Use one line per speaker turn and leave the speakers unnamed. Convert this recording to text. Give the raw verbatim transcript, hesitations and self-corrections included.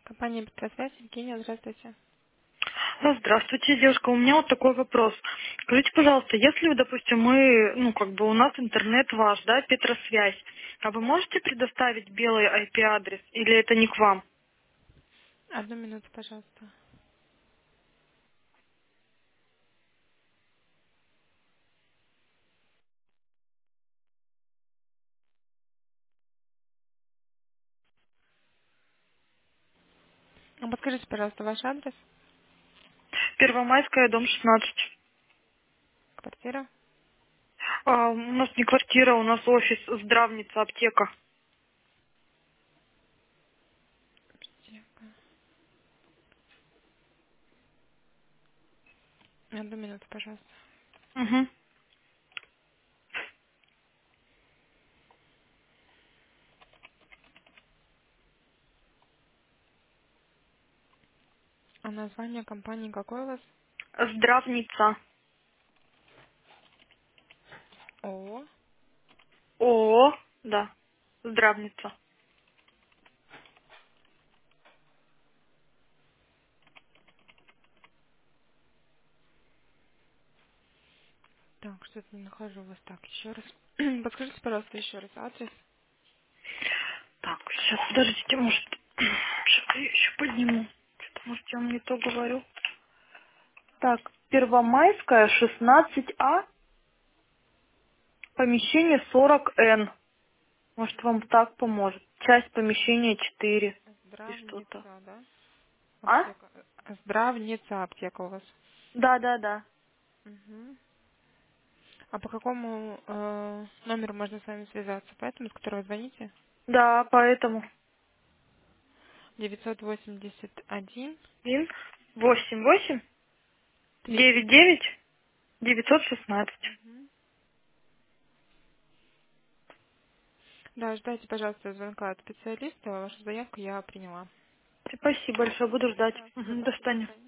Компания Петросвязь, Евгения, здравствуйте.
Ну, здравствуйте, девушка. У меня вот такой вопрос. Скажите, пожалуйста, если, допустим, мы, ну, как бы у нас интернет ваш, да, Петросвязь, а вы можете предоставить белый ай пи-адрес или это не к вам?
Одну минуту, пожалуйста. А подскажите, пожалуйста, ваш адрес,
Первомайская, дом шестнадцать.
квартира.
А, у нас не квартира, у нас офис, здравница, аптека.
Аптека. Одну минуту, пожалуйста.
Угу.
А название компании какое у вас?
Здравница.
ООО.
ООО, да, здравница.
Так, что-то не нахожу вас. Так, еще раз. Подскажите, пожалуйста, еще раз адрес.
Так, сейчас, подождите, может, сейчас я еще подниму. Что-то, может, я вам не то говорю. Так, Первомайская, шестнадцать А, помещение сорок Н. Может, вам так поможет. Часть помещения четыре и что-то.
Здравница, да?
А?
Аптека. Э, Здравница, аптека у вас.
Да, да, да.
Угу. А по какому э, номеру можно с вами связаться? Поэтому, с которого звоните?
Да, поэтому.
девятьсот восемьдесят один
Ин восемь восемь
тридцать.
девять девять девятьсот шестнадцать.
Да, ждайте, пожалуйста, звонка от специалиста. Вашу заявку я приняла.
Спасибо большое, буду ждать.
Да, всего
Мгм, до
доброго, до
свидания.
свидания.